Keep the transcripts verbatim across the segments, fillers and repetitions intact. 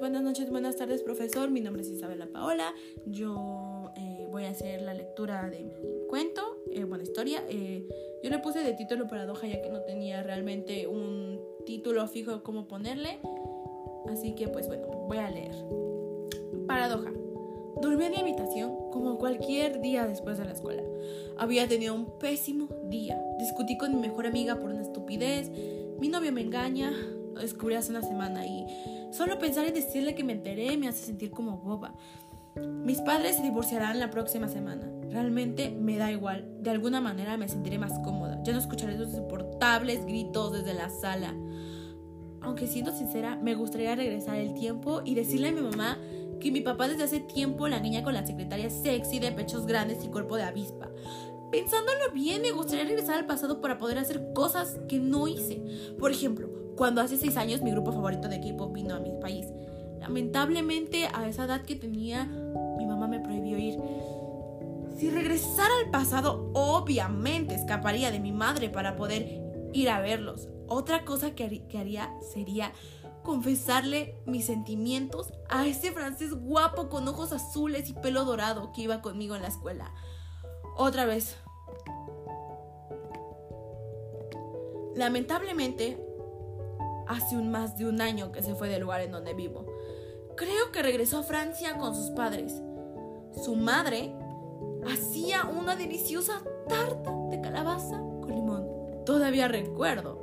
buenas noches, buenas tardes, profesor. Mi nombre es Isabela Paola. Yo eh, voy a hacer la lectura de mi cuento, eh, buena historia. Eh, yo le puse de título Paradoja ya que no tenía realmente un título fijo como ponerle. Así que pues bueno, voy a leer. Paradoja. Dormí en mi habitación como cualquier día después de la escuela. Había tenido un pésimo día. Discutí con mi mejor amiga por una estupidez. Mi novio me engaña. Lo descubrí hace una semana y solo pensar en decirle que me enteré me hace sentir como boba. Mis padres se divorciarán la próxima semana. Realmente me da igual. De alguna manera me sentiré más cómoda. Ya no escucharé esos insoportables gritos desde la sala. Aunque siendo sincera, me gustaría regresar el tiempo y decirle a mi mamá que mi papá desde hace tiempo la engaña con la secretaria sexy de pechos grandes y cuerpo de avispa. Pensándolo bien, me gustaría regresar al pasado para poder hacer cosas que no hice. Por ejemplo, cuando hace seis años mi grupo favorito de K-pop vino a mi país. Lamentablemente, a esa edad que tenía, mi mamá me prohibió ir. Si regresara al pasado, obviamente escaparía de mi madre para poder ir a verlos. Otra cosa que, har- que haría sería confesarle mis sentimientos a ese francés guapo con ojos azules y pelo dorado que iba conmigo en la escuela. Otra vez. Lamentablemente, hace un más de un año que se fue del lugar en donde vivo. Creo que regresó a Francia con sus padres. Su madre hacía una deliciosa tarta de calabaza con limón. Todavía recuerdo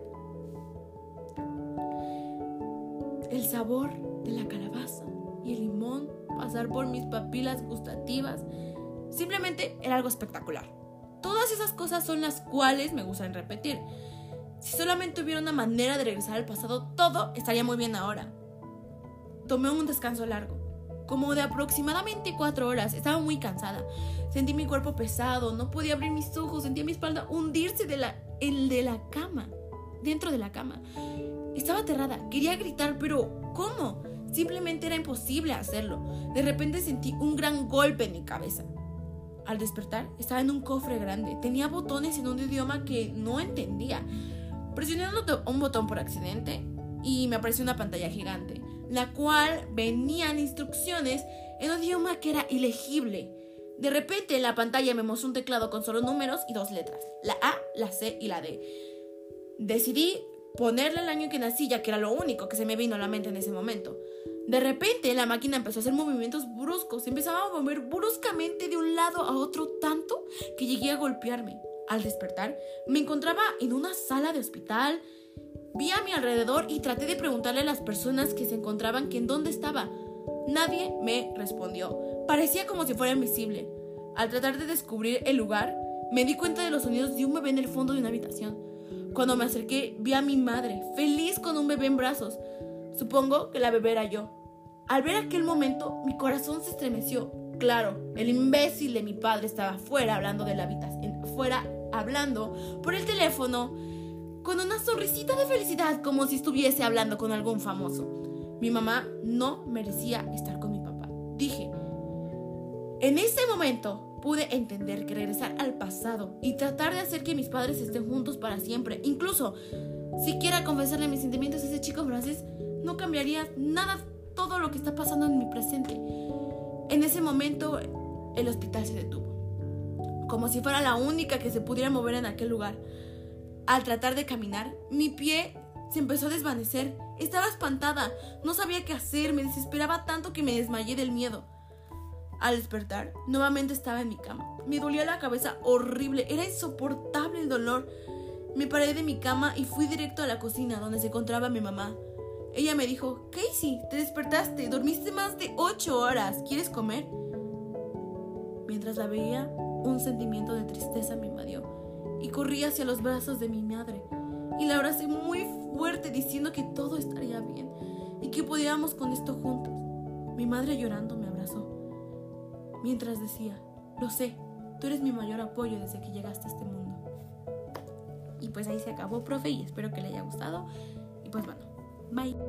el sabor de la calabaza y el limón pasar por mis papilas gustativas. Simplemente era algo espectacular. Todas esas cosas son las cuales me gustan repetir. Si solamente hubiera una manera de regresar al pasado, todo estaría muy bien ahora. Tomé un descanso largo, como de aproximadamente cuatro horas. Estaba muy cansada. Sentí mi cuerpo pesado, no podía abrir mis ojos, sentía mi espalda hundirse de la, el de la cama, dentro de la cama. Estaba aterrada, quería gritar, pero ¿cómo? Simplemente era imposible hacerlo. De repente sentí un gran golpe en mi cabeza. Al despertar, estaba en un cofre grande. Tenía botones en un idioma que no entendía. Presioné un botón por accidente y me apareció una pantalla gigante, la cual venían instrucciones en un idioma que era ilegible. De repente, en la pantalla me mostró un teclado con solo números y dos letras, la A, la C y la D. Decidí ponerle el año en que nací, ya que era lo único que se me vino a la mente en ese momento. De repente, la máquina empezó a hacer movimientos bruscos. Empezaba a mover bruscamente de un lado a otro tanto que llegué a golpearme. Al despertar, me encontraba en una sala de hospital. Vi a mi alrededor y traté de preguntarle a las personas que se encontraban que en dónde estaba. Nadie me respondió. Parecía como si fuera invisible. Al tratar de descubrir el lugar, me di cuenta de los sonidos de un bebé en el fondo de una habitación. Cuando me acerqué, vi a mi madre, feliz con un bebé en brazos. Supongo que la bebé era yo. Al ver aquel momento, mi corazón se estremeció. Claro, el imbécil de mi padre estaba fuera hablando de la habitación, fuera hablando por el teléfono con una sonrisita de felicidad, como si estuviese hablando con algún famoso. Mi mamá no merecía estar con mi papá. Dije, en ese momento pude entender que regresar al pasado y tratar de hacer que mis padres estén juntos para siempre, incluso siquiera confesarle mis sentimientos a ese chico francés, no cambiaría nada todo lo que está pasando en mi presente. En ese momento, el hospital se detuvo, como si fuera la única que se pudiera mover en aquel lugar. Al tratar de caminar, mi pie se empezó a desvanecer. Estaba espantada, no sabía qué hacer, me desesperaba tanto que me desmayé del miedo. Al despertar, nuevamente estaba en mi cama. Me dolía la cabeza horrible, era insoportable el dolor. Me paré de mi cama y fui directo a la cocina donde se encontraba mi mamá. Ella me dijo, Casey, te despertaste, dormiste más de ocho horas, ¿quieres comer? Mientras la veía, un sentimiento de tristeza me invadió y corrí hacia los brazos de mi madre y la abracé muy fuerte diciendo que todo estaría bien y que podíamos con esto juntas. Mi madre llorando me abrazó mientras decía, lo sé, tú eres mi mayor apoyo desde que llegaste a este mundo. Y pues ahí se acabó, profe, y espero que le haya gustado. Y pues bueno, bye.